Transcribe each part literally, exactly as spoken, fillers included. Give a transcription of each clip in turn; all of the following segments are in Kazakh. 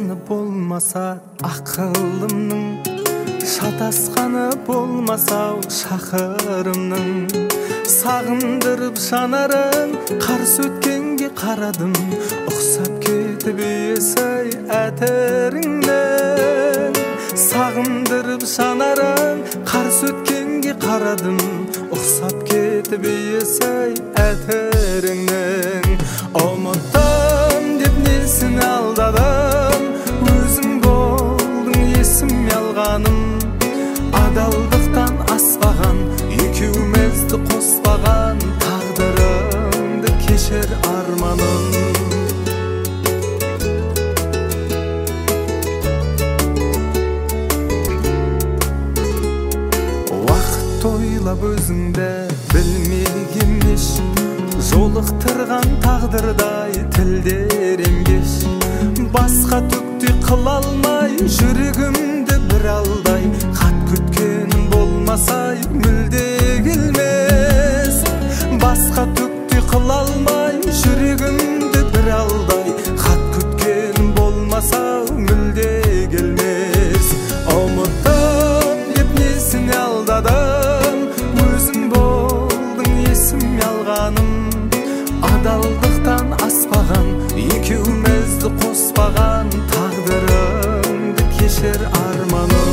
адасқаны болмаса ақылымның, шатасқаны болмаса шақырымның, сағындырып жанарын қарсы өткенге қарадым, ұқсап кетіп есей әтіріңнен. Сағындырып жанарын қарсы өткенге қарадым, ұқсап кетіп есей әтіріңнен. Ұмыттым деп несін алдадым, өзің болдың есім ялғаным. Адалдықтан аспаған, екеумізді қоспаған, тағдырымды кешір арманым. Уақыт ойлап өзіңді білмек емес, жолықтырған тағдырдай тілдер емгеш. Басқа түкті қыла алмай, жүрегімді бір алдай, хат күткенім болмасай мүлде келмес. Басқа түкті қыла алмай, жүрегімді бір алдай, хат күткенім болмаса мүлде келмес. Ұмыттым деп несіне алдадым, өзің болдың есім ялғаным. Адалдықтан аспаған, екеумізді қоспаған, тағдырымды кешір арманым.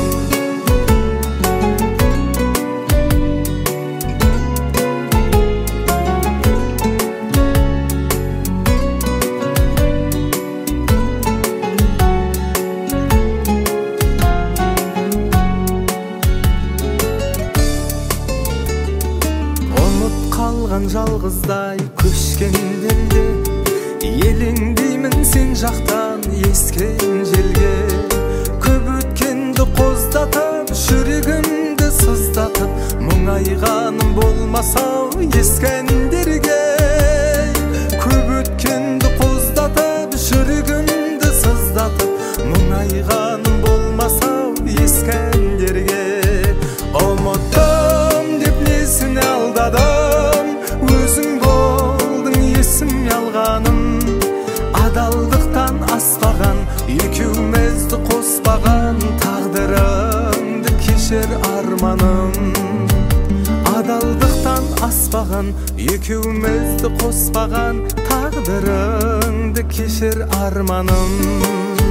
Ұмыт қалған жалғыздай көшкендерде, елеңдеймін сен жақтан ескен желге. Көп өткенді қоздатып, жүрегімді сыздатып, мұңайғаным болмасау ескендерге. Көп өткенді қоздатып, жүрегімді сыздатып, мұңайғаным болмасау ескендерге. Ұмыттым деп несіне алдадым, өзің болдың есім ялғаным. Адалдықтан аспаған, екеумізді қоспаған, тағдырымды кешір арманым. Адалдықтан аспаған, екеумізді қоспаған, тағдырымды кешір арманым.